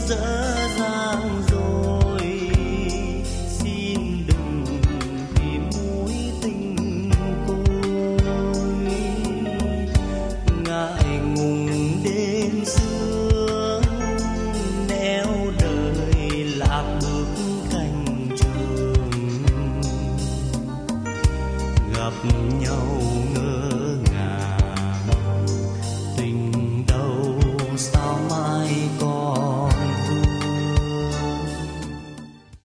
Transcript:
dở dang rồi, xin đừng tìm mối tình côi. Ngại ngùng đến sương neo đời lạc bước cánh trường, gặp nhau ngỡ